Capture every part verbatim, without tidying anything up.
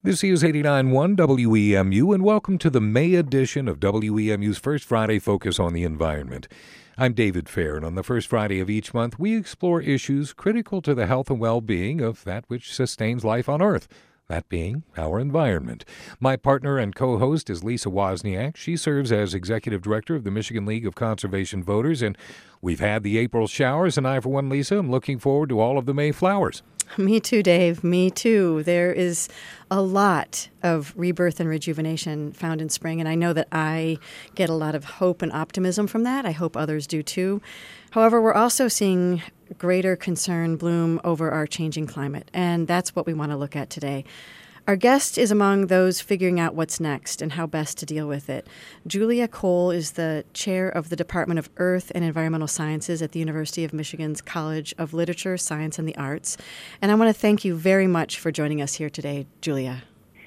This is eighty-nine point one W E M U, and welcome to the May edition of W E M U's First Friday Focus on the Environment. I'm David Fair, and on the first Friday of each month, we explore issues critical to the health and well-being of that which sustains life on Earth, that being our environment. My partner and co-host is Lisa Wozniak. She serves as Executive Director of the Michigan League of Conservation Voters, and we've had the April showers, and I, for one, Lisa, am looking forward to all of the May flowers. Me too, Dave. Me too. There is a lot of rebirth and rejuvenation found in spring, and I know that I get a lot of hope and optimism from that. I hope others do too. However, we're also seeing greater concern bloom over our changing climate, and that's what we want to look at today. Our guest is among those figuring out what's next and how best to deal with it. Julia Cole is the chair of the Department of Earth and Environmental Sciences at the University of Michigan's College of Literature, Science, and the Arts. And I want to thank you very much for joining us here today, Julia.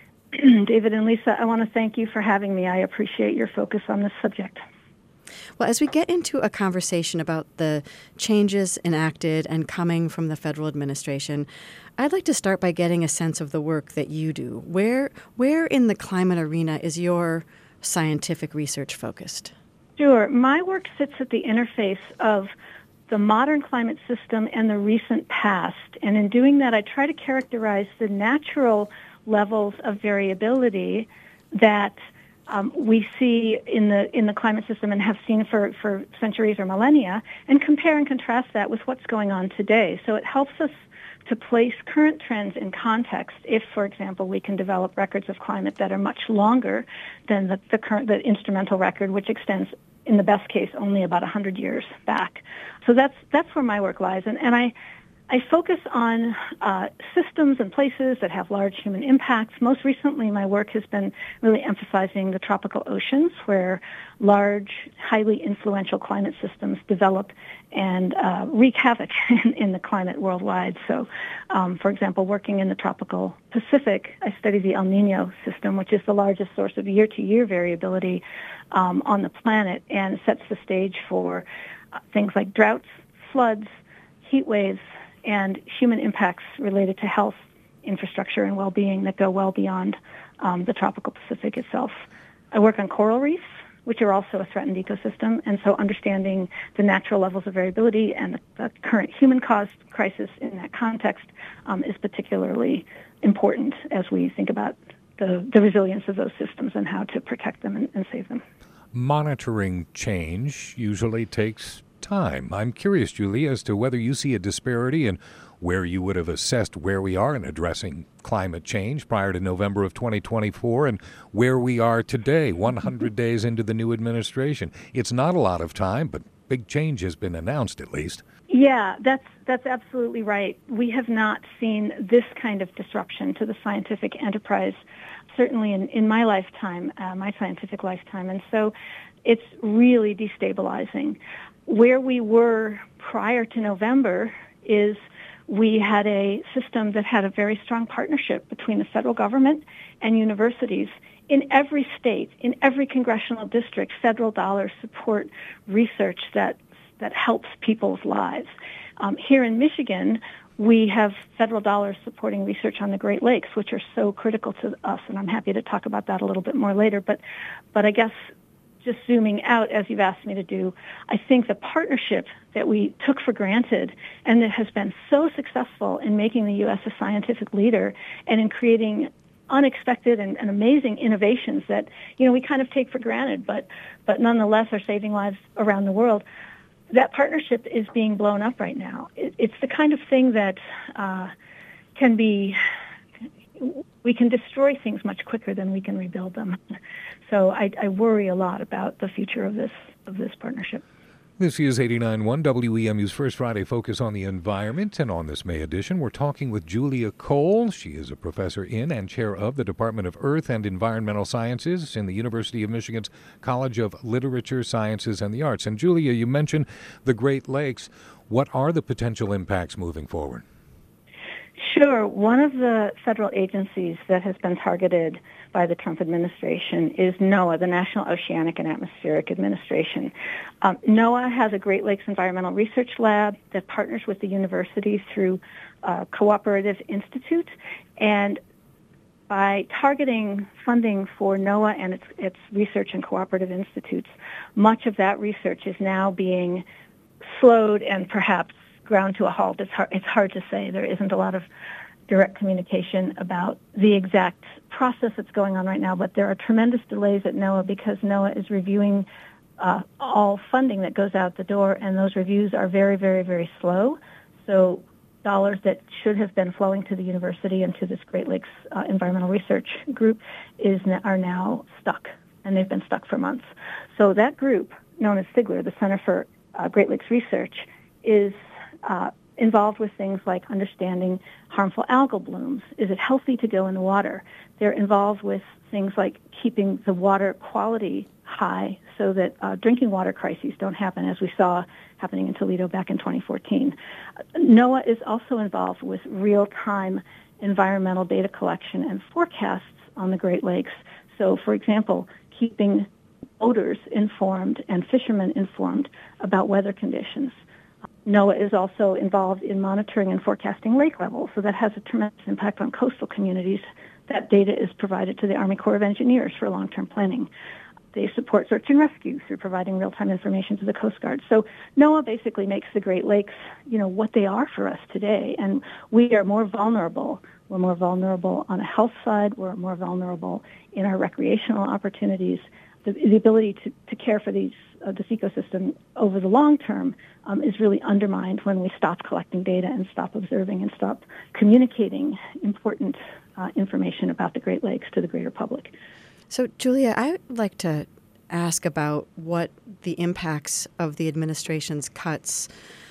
David and Lisa, I want to thank you for having me. I appreciate your focus on this subject. Well, as we get into a conversation about the changes enacted and coming from the federal administration, I'd like to start by getting a sense of the work that you do. Where, where in the climate arena is your scientific research focused? Sure. My work sits at the interface of the modern climate system and the recent past. And in doing that, I try to characterize the natural levels of variability that Um, we see in the in the climate system and have seen for, for centuries or millennia, and compare and contrast that with what's going on today. So it helps us to place current trends in context if, for example, we can develop records of climate that are much longer than the, the current the instrumental record, which extends, in the best case, only about one hundred years back. So that's that's where my work lies. And, and I I focus on uh, systems and places that have large human impacts. Most recently, my work has been really emphasizing the tropical oceans, where large, highly influential climate systems develop and uh, wreak havoc in, in the climate worldwide. So, um, for example, working in the tropical Pacific, I study the El Nino system, which is the largest source of year-to-year variability um, on the planet, and sets the stage for uh, things like droughts, floods, heat waves, and human impacts related to health, infrastructure, and well-being that go well beyond um, the tropical Pacific itself. I work on coral reefs, which are also a threatened ecosystem, and so understanding the natural levels of variability and the, the current human-caused crisis in that context um, is particularly important as we think about the, the resilience of those systems and how to protect them and, and save them. Monitoring change usually takes time. I'm curious, Julie, as to whether you see a disparity in where you would have assessed where we are in addressing climate change prior to November of twenty twenty-four and where we are today, one hundred days into the new administration. It's not a lot of time, but big change has been announced at least. Yeah, that's that's absolutely right. We have not seen this kind of disruption to the scientific enterprise, certainly in, in my lifetime, uh, my scientific lifetime. And so it's really destabilizing. Where we were prior to November is we had a system that had a very strong partnership between the federal government and universities. In every state, in every congressional district, federal dollars support research that that helps people's lives. Um, here in Michigan, we have federal dollars supporting research on the Great Lakes, which are so critical to us, and I'm happy to talk about that a little bit more later. But, but I guess just zooming out, as you've asked me to do, I think the partnership that we took for granted and that has been so successful in making the U S a scientific leader and in creating unexpected and, and amazing innovations that, you know, we kind of take for granted, but, but nonetheless are saving lives around the world, that partnership is being blown up right now. It, it's the kind of thing that uh, can be... we can destroy things much quicker than we can rebuild them. So I, I worry a lot about the future of this of this partnership. This is eighty-nine point one W E M U's First Friday Focus on the Environment, and on this May edition, we're talking with Julia Cole. She is a professor in and chair of the Department of Earth and Environmental Sciences in the University of Michigan's College of Literature, Sciences, and the Arts. And Julia, you mentioned the Great Lakes. What are the potential impacts moving forward? Sure. One of the federal agencies that has been targeted by the Trump administration is NOAA, the National Oceanic and Atmospheric Administration. Um, NOAA has a Great Lakes Environmental Research Lab that partners with the universities through uh, Cooperative Institute, and by targeting funding for NOAA and its, its research and cooperative institutes, much of that research is now being slowed and perhaps ground to a halt. It's hard, it's hard to say. There isn't a lot of direct communication about the exact process that's going on right now, but there are tremendous delays at NOAA because NOAA is reviewing uh, all funding that goes out the door, and those reviews are very, very, very slow. So dollars that should have been flowing to the university and to this Great Lakes uh, Environmental Research Group is are now stuck, and they've been stuck for months. So that group, known as SIGLR, the Center for uh, Great Lakes Research, is uh, involved with things like understanding harmful algal blooms. Is it healthy to go in the water? They're involved with things like keeping the water quality high so that uh, drinking water crises don't happen, as we saw happening in Toledo back in twenty fourteen. Uh, NOAA is also involved with real-time environmental data collection and forecasts on the Great Lakes. So, for example, keeping boaters informed and fishermen informed about weather conditions. NOAA is also involved in monitoring and forecasting lake levels, so that has a tremendous impact on coastal communities. That data is provided to the Army Corps of Engineers for long-term planning. They support search and rescue through providing real-time information to the Coast Guard. So NOAA basically makes the Great Lakes, you know, what they are for us today, and we are more vulnerable. We're more vulnerable on a health side. We're more vulnerable in our recreational opportunities. The, the ability to, to care for these uh, this ecosystem over the long term um, is really undermined when we stop collecting data and stop observing and stop communicating important uh, information about the Great Lakes to the greater public. So, Julia, I would like to ask about what the impacts of the administration's cuts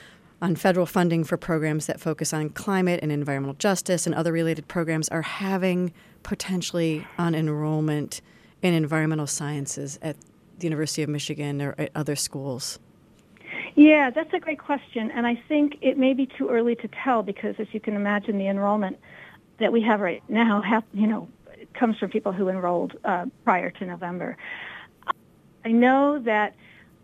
on federal funding for programs that focus on climate and environmental justice and other related programs are having potentially on enrollment in environmental sciences at the University of Michigan or at other schools? Yeah, that's a great question, and I think it may be too early to tell because, as you can imagine, the enrollment that we have right now, have, you know, it comes from people who enrolled uh, prior to November. I know that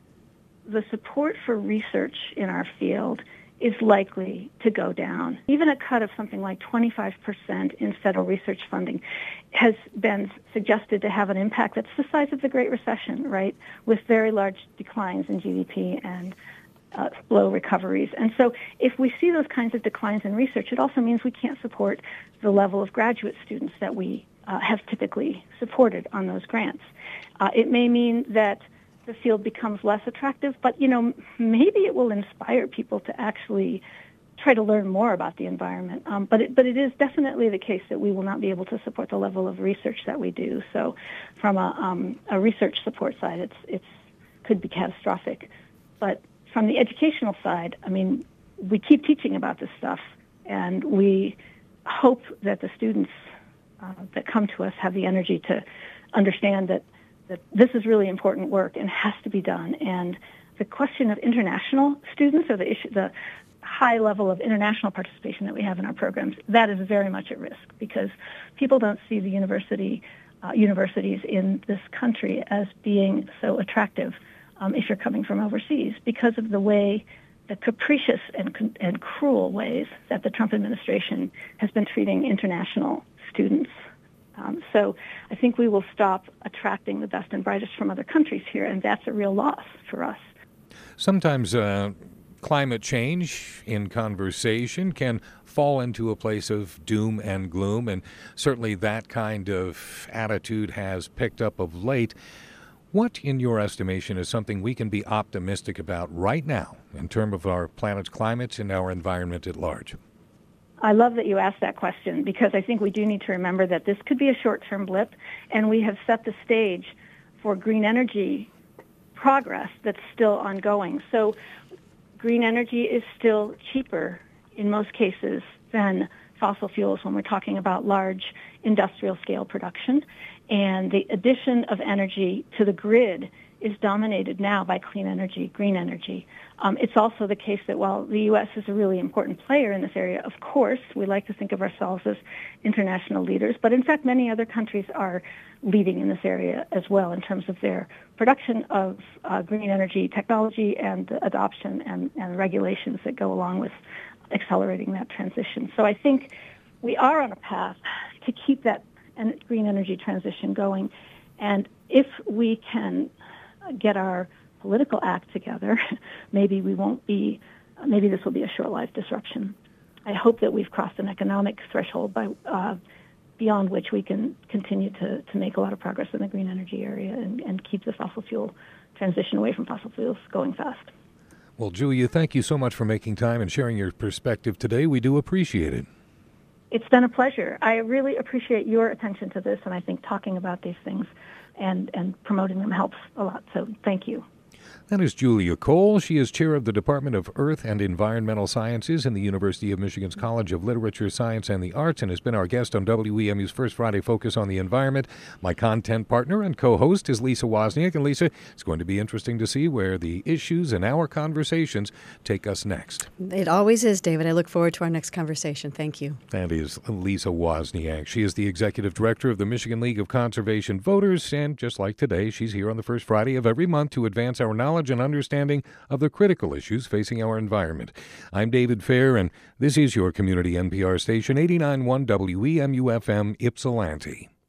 the support for research in our field is likely to go down. Even a cut of something like twenty-five percent in federal research funding has been suggested to have an impact that's the size of the Great Recession, right, with very large declines in G D P and uh, slow recoveries. And so if we see those kinds of declines in research, it also means we can't support the level of graduate students that we uh, have typically supported on those grants. Uh, it may mean that the field becomes less attractive, but, you know, maybe it will inspire people to actually try to learn more about the environment. Um, but, it, but it is definitely the case that we will not be able to support the level of research that we do. So from a, um, a research support side, it's it's could be catastrophic. But from the educational side, I mean, we keep teaching about this stuff, and we hope that the students uh, that come to us have the energy to understand that that this is really important work and has to be done. And the question of international students, or the issue, the high level of international participation that we have in our programs, that is very much at risk because people don't see the university uh, universities in this country as being so attractive um, if you're coming from overseas because of the way, the capricious and, and cruel ways that the Trump administration has been treating international students. Um, so I think we will stop attracting the best and brightest from other countries here, and that's a real loss for us. Sometimes uh, climate change in conversation can fall into a place of doom and gloom, and certainly that kind of attitude has picked up of late. What, in your estimation, is something we can be optimistic about right now in terms of our planet's climate and our environment at large? I love that you asked that question because I think we do need to remember that this could be a short-term blip, and we have set the stage for green energy progress that's still ongoing. So green energy is still cheaper in most cases than fossil fuels when we're talking about large industrial scale production, and the addition of energy to the grid is dominated now by clean energy, green energy. Um, it's also the case that while the U S is a really important player in this area, of course, we like to think of ourselves as international leaders, but in fact many other countries are leading in this area as well in terms of their production of uh, green energy technology and the adoption and, and regulations that go along with accelerating that transition. So I think we are on a path to keep that and green energy transition going. And if we can get our political act together, maybe we won't be, maybe this will be a short-lived disruption. I hope that we've crossed an economic threshold by uh, beyond which we can continue to, to make a lot of progress in the green energy area and, and keep the fossil fuel transition away from fossil fuels going fast. Well, Julia, thank you so much for making time and sharing your perspective today. We do appreciate it. It's been a pleasure. I really appreciate your attention to this, and I think talking about these things and, and promoting them helps a lot. So thank you. That is Julia Cole. She is chair of the Department of Earth and Environmental Sciences in the University of Michigan's College of Literature, Science, and the Arts, and has been our guest on W E M U's First Friday Focus on the Environment. My content partner and co-host is Lisa Wozniak. And Lisa, it's going to be interesting to see where the issues and our conversations take us next. It always is, David. I look forward to our next conversation. Thank you. That is Lisa Wozniak. She is the executive director of the Michigan League of Conservation Voters, and just like today, she's here on the first Friday of every month to advance our knowledge and understanding of the critical issues facing our environment. I'm David Fair, and this is your community N P R station, eighty-nine point one W E M U F M, Ypsilanti.